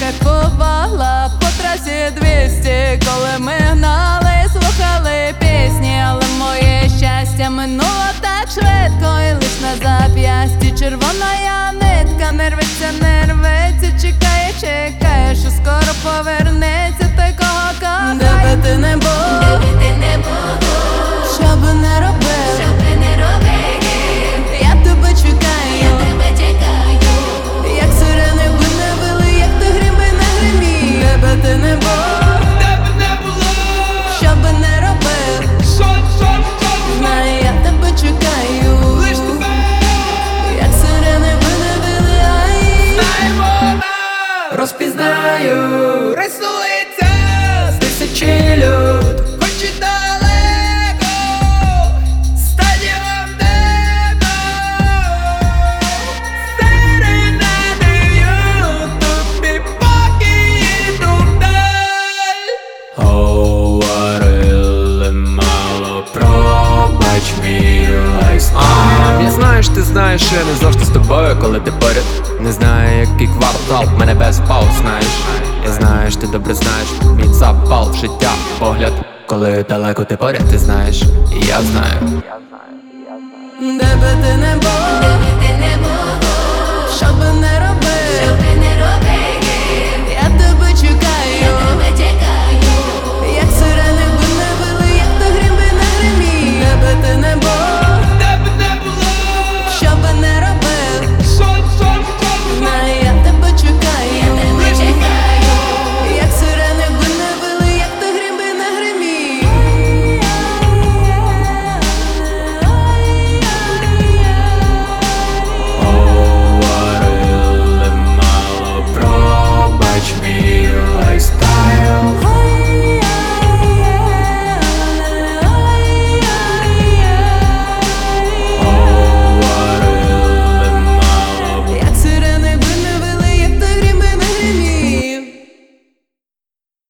слідкувала по трасі 200, коли ми гнали, слухали пісні, але моє щастя минуло так швидко, і лиш на зап'ясті червона нитка. Не рветься, не рветься, чекає, чекає, що скоро повернеться той, кого кохає. Де би ти не був, що би не робив, я тебе чекаю, як сирени би не вили, як ти грім би не гримів. Де би ти не був, що би не робив, знаю, я тебе чекаю, як сирени би не вили, ай. Розпізнаю рисується з тисячі люд, хоч і далеко, стадіон небо, серенадою тобі поки їду вдаль. Говорили мало, пробач мій лайфстайл. Я знаю, ти знаєш, я не завжди з тобою, коли ти поряд. Не знаю, який квартал, мене без пауз, знаєш. Я знаю, ти добре знаєш мій запал в життя, погляд. Коли далеко ти поряд, ти знаєш, і я знаю. Де би ти не був, що би не робив,